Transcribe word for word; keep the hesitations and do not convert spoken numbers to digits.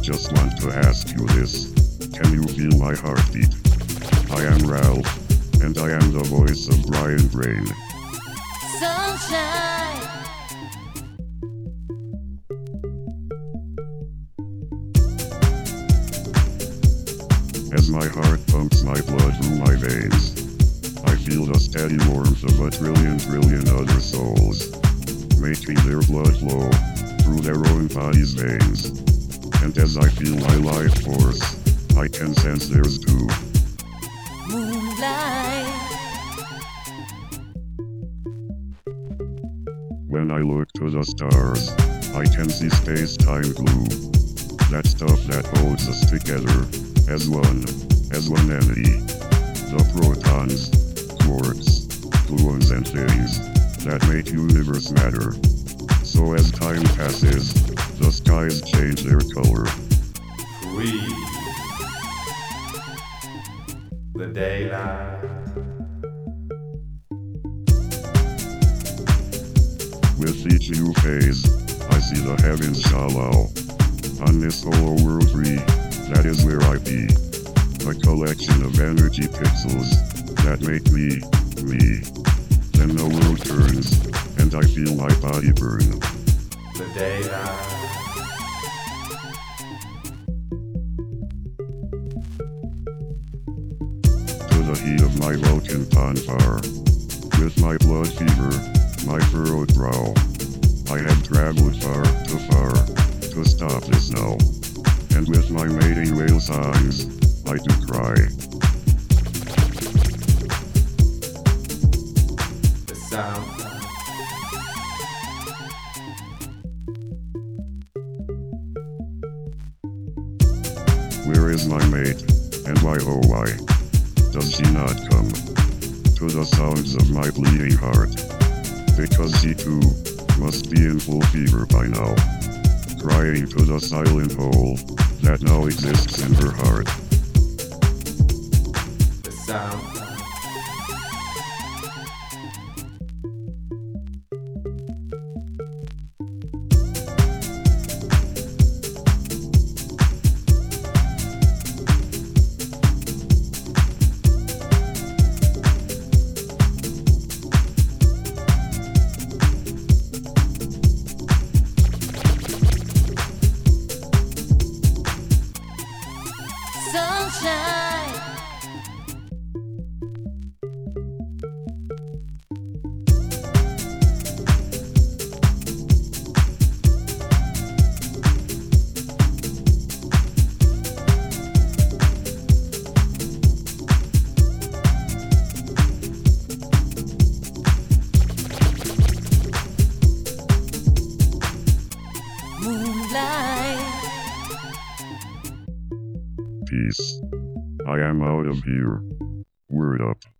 just want to ask you this. Can you feel my heartbeat? I am Ralph, and I am the voice of Brian Brain. Sunshine. As my heart pumps my blood through my veins, I feel the steady warmth of a trillion trillion other souls, making their blood flow through their own body's veins. And as I feel my life force, I can sense theirs too. Moonlight. When I look to the stars, I can see space-time glue. That stuff that holds us together as one, as one entity. The protons, quarks, gluons and things that make universe matter. So as time passes, the skies change their color. Free. The daylight. With each new phase, I see the heavens shallow. On this hollow world tree, that is where I be. A collection of energy pixels that make me, me. Then the world turns, and I feel my body burn. The daylight. To the heat of my Vulcan bonfire, with my blood fever, my furrowed brow, I have traveled far, too far, to stop this now. And with my mating whale songs, I do cry. The sound. Where is my mate, and why oh why does she not come to the sounds of my bleeding heart? Because she too must be in full fever by now, crying to the silent hole that now exists in her heart. The sound. Sunshine. Moonlight. Peace. I am out of here. Word up.